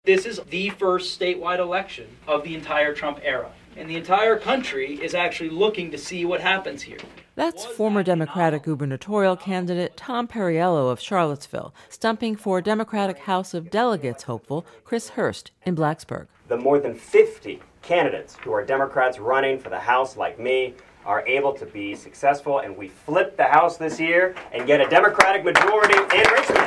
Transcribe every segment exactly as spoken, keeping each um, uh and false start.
This is the first statewide election of the entire Trump era, and the entire country is actually looking to see what happens here. That's former Democratic gubernatorial candidate Tom Perriello of Charlottesville, stumping for Democratic House of Delegates hopeful Chris Hurst in Blacksburg. The more than fifty candidates who are Democrats running for the House, like me, are able to be successful, and we flip the House this year and get a Democratic majority in Richmond.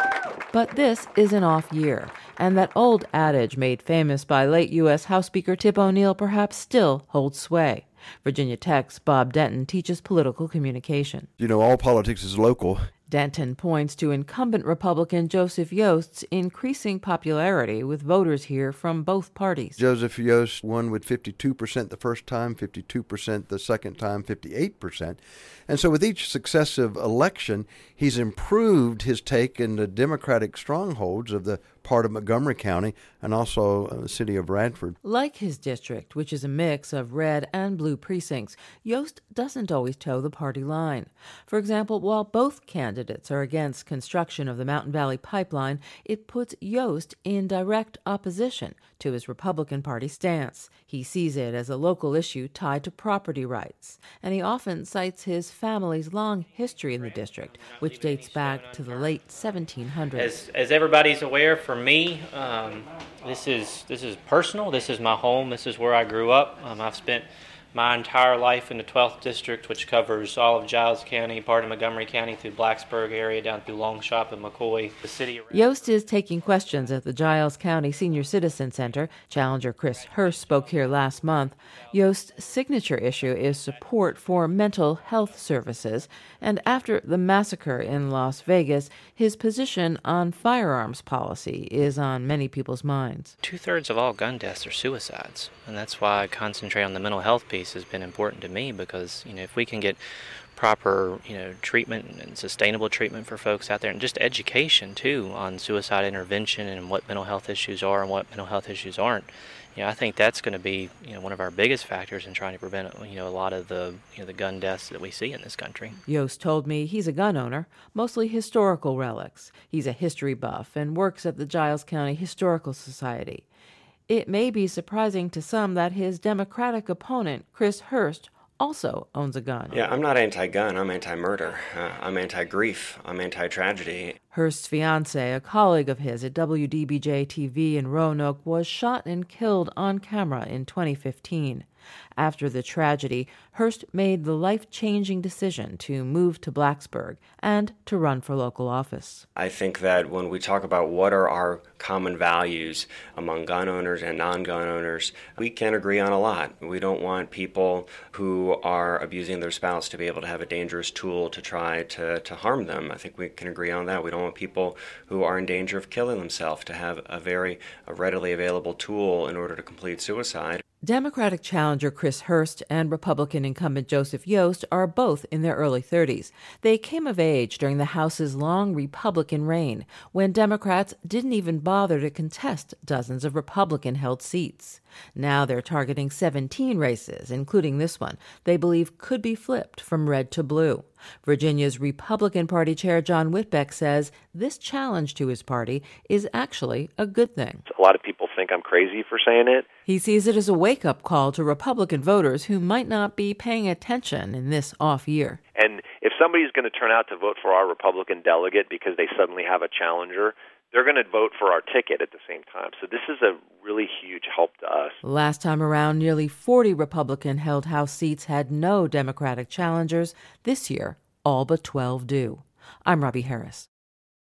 But this is an off year, and that old adage made famous by late U S House Speaker Tip O'Neill perhaps still holds sway. Virginia Tech's Bob Denton teaches political communication. You know, all politics is local. Denton points to incumbent Republican Joseph Yost's increasing popularity with voters here from both parties. Joseph Yost won with fifty-two percent the first time, fifty-two percent the second time, fifty-eight percent. And so with each successive election, he's improved his take in the Democratic strongholds of the part of Montgomery County and also uh, the city of Radford. Like his district, which is a mix of red and blue precincts, Yost doesn't always toe the party line. For example, while both candidates are against construction of the Mountain Valley Pipeline, it puts Yost in direct opposition to his Republican Party stance. He sees it as a local issue tied to property rights, and he often cites his family's long history in the district, which dates back to the late seventeen hundreds. As, as everybody's aware, for me, um, this is this is personal. This is my home. This is where I grew up. Um, I've spent my entire life in the twelfth District, which covers all of Giles County, part of Montgomery County, through Blacksburg area, down through Longshop and McCoy, the city. Yost is taking questions at the Giles County Senior Citizen Center. Challenger Chris Hurst spoke here last month. Yost's signature issue is support for mental health services, and after the massacre in Las Vegas, his position on firearms policy is on many people's minds. Two-thirds of all gun deaths are suicides, and that's why I concentrate on the mental health piece. Has been important to me because, you know, if we can get proper, you know, treatment and sustainable treatment for folks out there, and just education too on suicide intervention and what mental health issues are and what mental health issues aren't, you know, I think that's going to be, you know, one of our biggest factors in trying to prevent, you know, a lot of the, you know, the gun deaths that we see in this country. Yost told me he's a gun owner, mostly historical relics. He's a history buff and works at the Giles County Historical Society. It may be surprising to some that his Democratic opponent, Chris Hurst, also owns a gun. Yeah, I'm not anti-gun. I'm anti-murder. Uh, I'm anti-grief. I'm anti-tragedy. Hurst's fiance, a colleague of his at W D B J T V in Roanoke, was shot and killed on camera in twenty fifteen. After the tragedy, Hurst made the life-changing decision to move to Blacksburg and to run for local office. I think that when we talk about what are our common values among gun owners and non-gun owners, we can agree on a lot. We don't want people who are abusing their spouse to be able to have a dangerous tool to try to, to harm them. I think we can agree on that. We don't want people who are in danger of killing themselves to have a very a readily available tool in order to complete suicide. Democratic challenger Chris Hurst and Republican incumbent Joseph Yost are both in their early thirties. They came of age during the House's long Republican reign, when Democrats didn't even bother to contest dozens of Republican-held seats. Now they're targeting seventeen races, including this one, they believe could be flipped from red to blue. Virginia's Republican Party Chair John Whitbeck says this challenge to his party is actually a good thing. A lot of people think I'm crazy for saying it. He sees it as a wake-up call to Republican voters who might not be paying attention in this off year. And if somebody's going to turn out to vote for our Republican delegate because they suddenly have a challenger, they're going to vote for our ticket at the same time. So this is a really huge help to us. Last time around, nearly forty Republican-held House seats had no Democratic challengers. This year, all but twelve do. I'm Robbie Harris.